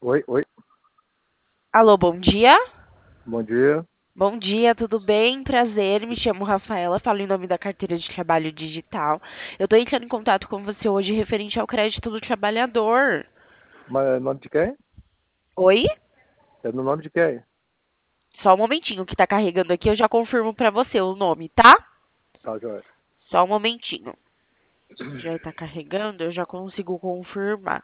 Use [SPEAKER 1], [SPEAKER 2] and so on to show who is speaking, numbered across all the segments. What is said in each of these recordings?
[SPEAKER 1] Oi, oi,
[SPEAKER 2] Alô, bom dia.
[SPEAKER 1] bom dia.
[SPEAKER 2] Bom dia, tudo bem? Prazer, me chamo Rafaela, falo em nome da carteira de trabalho digital. Eu estou entrando em contato com você hoje referente ao crédito do trabalhador.
[SPEAKER 1] Mas é nome de quem?
[SPEAKER 2] Oi?
[SPEAKER 1] É no nome de quem?
[SPEAKER 2] Só um momentinho que está carregando aqui, eu já confirmo para você o nome, tá?
[SPEAKER 1] Tá, joia.
[SPEAKER 2] Só um momentinho. Já está carregando, eu já consigo confirmar.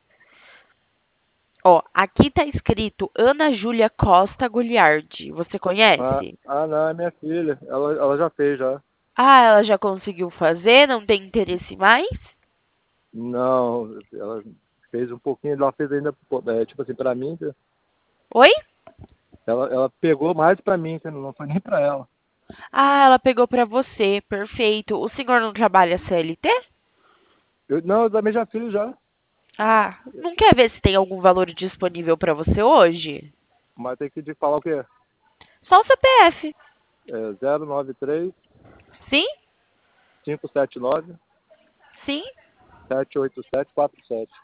[SPEAKER 2] Ó, aqui está escrito Ana Júlia Costa Goliardi. Você conhece?
[SPEAKER 1] Não, é minha filha. Ela já fez, já.
[SPEAKER 2] Ah, ela já conseguiu fazer? Não tem interesse mais?
[SPEAKER 1] Não, ela fez um pouquinho, ela fez ainda, tipo assim, pra mim,
[SPEAKER 2] Oi?
[SPEAKER 1] ela pegou mais pra mim, que não foi nem pra ela.
[SPEAKER 2] Ah, ela pegou pra você. Perfeito. O senhor não trabalha CLT?
[SPEAKER 1] Não, eu também já fiz, já.
[SPEAKER 2] Ah, não quer ver se tem algum valor disponível pra você hoje?
[SPEAKER 1] Mas tem que te falar o quê?
[SPEAKER 2] Só o CPF.
[SPEAKER 1] É 093
[SPEAKER 2] Sim?
[SPEAKER 1] 579
[SPEAKER 2] Sim?
[SPEAKER 1] 78747.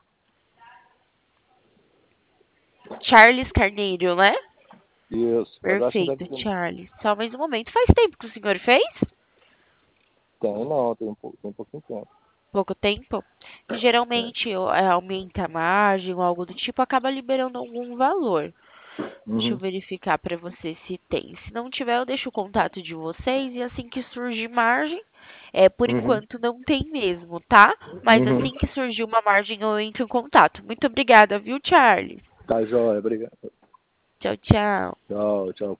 [SPEAKER 2] Charles Carneiro, né?
[SPEAKER 1] Isso, mas acho que deve
[SPEAKER 2] Perfeito,
[SPEAKER 1] ter.
[SPEAKER 2] Charles. Só mais um momento. Faz tempo que o senhor fez?
[SPEAKER 1] Tem, não, tem um pouquinho de tempo.
[SPEAKER 2] Pouco tempo. E
[SPEAKER 1] Tem.
[SPEAKER 2] geralmente aumenta a margem ou algo do tipo, acaba liberando algum valor. Deixa eu
[SPEAKER 1] Uhum,
[SPEAKER 2] verificar para você se tem. Se não tiver, eu deixo o contato de vocês e assim que surgir margem, por
[SPEAKER 1] uhum,
[SPEAKER 2] enquanto não tem mesmo, tá? Mas
[SPEAKER 1] uhum.
[SPEAKER 2] assim que surgir uma margem, eu entro em contato. Muito obrigada, viu, Charles?
[SPEAKER 1] Tá, joia, obrigado.
[SPEAKER 2] Tchau, tchau.
[SPEAKER 1] Tchau, tchau.